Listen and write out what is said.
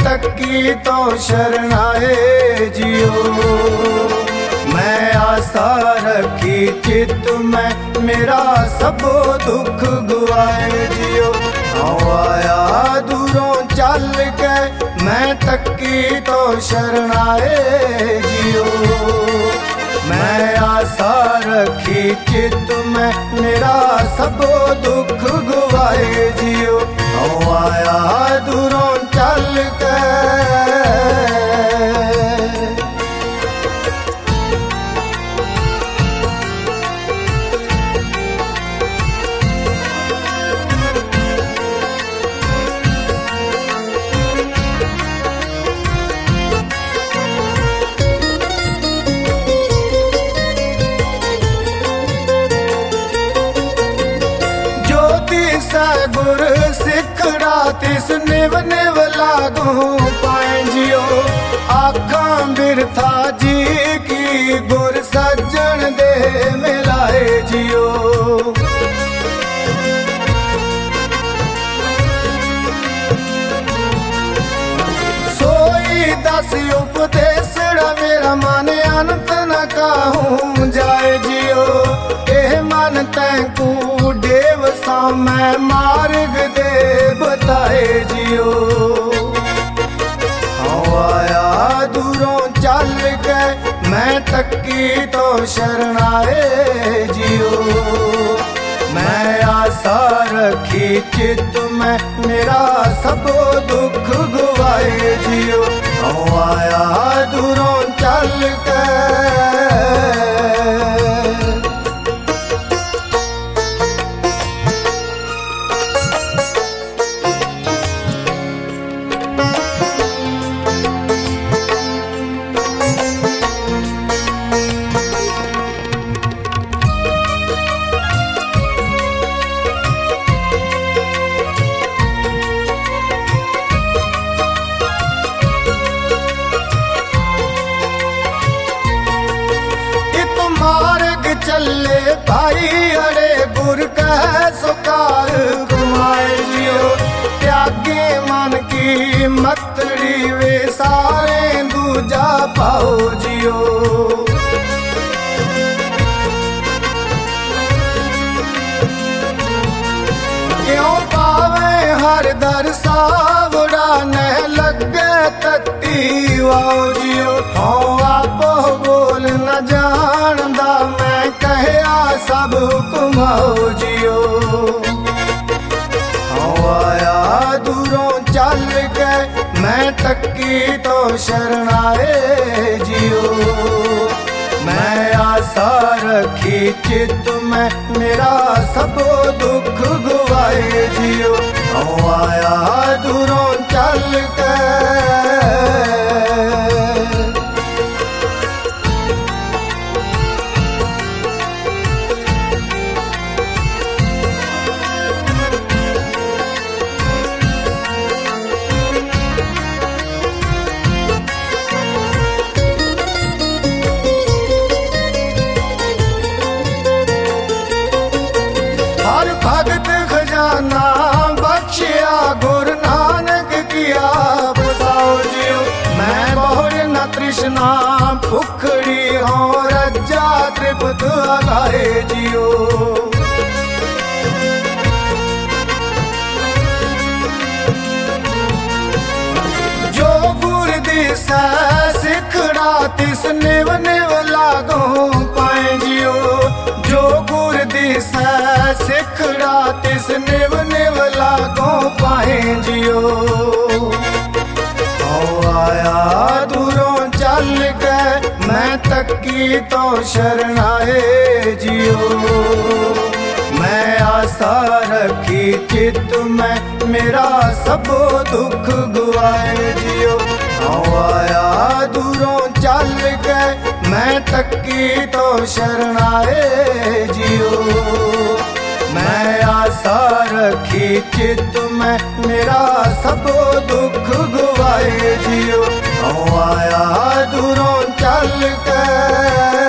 तकी तो शरणाए जियो। मैं आशा रखी चित में मेरा सब दुख गुआए जियो। आया दूरों चल के मैं तकी तो शरणाए जियो। मैं आशा रखी चित में मेरा सब दुख गुआए जियो। आया दूरों चल के गुर सिखड़ा तिस निव निव लागू पाए जियो। आखा बिरथा जी की गुर सज्जन दे मिलाए जियो। सोई दस उपदेसड़ा मेरा मन अनंत न कहूँ जाए जियो। एह मन तैंकू देव सा मैं मार्ग दे बताए जियो। आया दूरों चल के मैं तकी तो शरणाए जियो। मैं आशा रखी चित में मेरा सब दुख गुआए जियो। आया दूरों चल के चले भाई अरे गुर कह सुकार घुमाए जियो। त्यागे मन की मतड़ी वे सारे दूजा पाओ जियो। क्यों पावे हर दर सावड़ा न लगे तत्ती वाओ जियो। हाँ आप बोल न जानदा मैं कहया सब हुक्माओ जियो। आया दूरों चल के मैं तकी तो शरणाए जियो। मैं आशा रखी चित में मेरा सब दुख गुआए जियो। आया दूरों चल के भगत खजाना बख्शिया गुरु नानक किया बसाओ जियो। मैं बहुर न तृष्णा भुखड़ी हो रज्जा तृप्त आगाए जियो। जो गुर दिसा सिखड़ा तिस निव निव लागू पाए जियो। जो गुर दिसा सिखड़ा तिस निव निव लागू पाए जियो। आया दूरों चल के मैं तकी तो शरणाए जियो। मैं आशा रखी चित में मेरा सब दुख गुआए जियो। आया दूरों चल के मैं तकी तो शरणाए जियो। मैं आशा रखी चित में मेरा सब दुख गुआए जियो। आया दूरों चल के